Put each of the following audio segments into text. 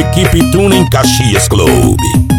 Equipe Tuning Caxias Clube.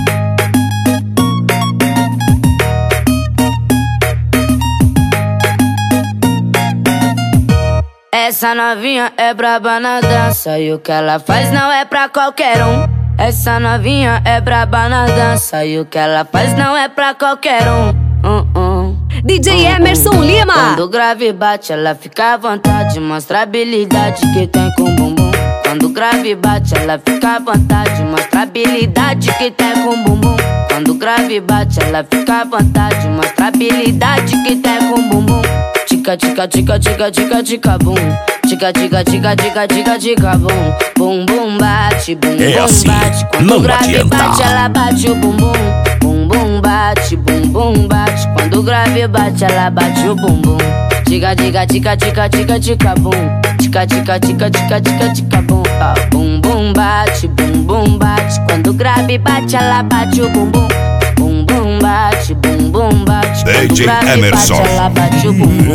Essa novinha é braba na dança e o que ela faz não é pra qualquer um. Essa novinha é braba na dança e o que ela faz não é pra qualquer um. DJ Emerson Lima. Quando o grave bate, ela fica à vontade, mostra a habilidade que tem com o bumbum. Quando o grave bate, ela fica à vontade, mostra a habilidade que tem com o bumbum. Quando o grave bate, ela fica à vontade, mostra a habilidade que tem com o bumbum. Tica, tica, tica, tica, tica, tica, bum. Tica, tica, tica, tica, tica, tica, bum. Bum, bum, bate, bum, é bum, assim, bate. Quando não o grave adianta. bate, ela bate o bumbum. Bum, bum, bate, bum, bum, bate. Quando o grave bate, ela bate o bumbum. Tica, tica, tica, tica, tica, tica, bum. Tica, tica, tica, tica, tica, tica, bum. Bum, bum, bate, bum, bum, bate. Quando o grave bate, ela bate o bumbum. Bum, bum, bate, bum, bum, bate. Quando o DJ grave Emerson. bate, ela bate o bumbum.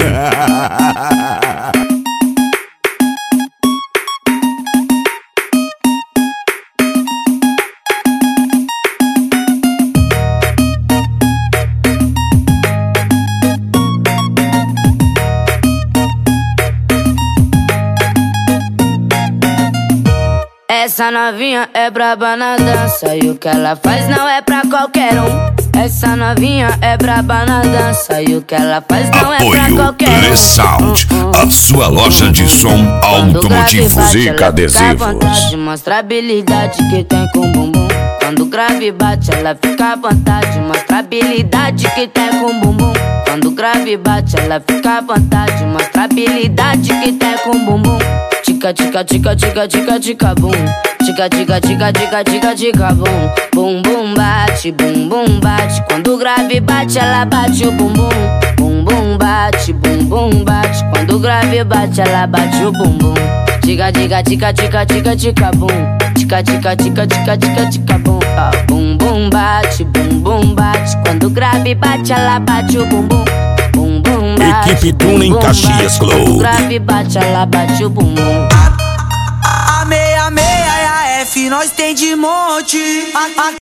Essa novinha é braba na dança e o que ela faz não é pra qualquer um. Essa novinha é braba na dança e o que ela faz não é pra qualquer um. Apoio Sound, a sua loja de som automotivos e adesivos. Vontade, mostra a habilidade que tem com o bumbum. Quando o grave bate, ela fica à vontade, mostra a habilidade que tem com o bumbum. Quando o grave bate, ela fica à vontade, mostra a habilidade que tem com o bumbum. Tica, tica, tica, tica, tica, tica, bum. Tica, tica, tica, tica, tica, tica, bum. Bum, bum, bate, bum, bum, bate. Quando o grave bate, ela bate o bumbum. Bum, bum, bate, bum, bum, bate. Quando o grave bate, ela bate o bumbum. Tica, tica, tica, tica, tica, tica, bum. Tica, tica, tica, tica, tica, tica, bum. Bum, bum, bate, bum, bum, bate. Quando o grave bate, ela bate o bumbum. Bum, bum, bate, Equipe Tuning Caxias Clube. Quando o grave bate, ela bate o bumbum. A 66 e a F nós tem de monte.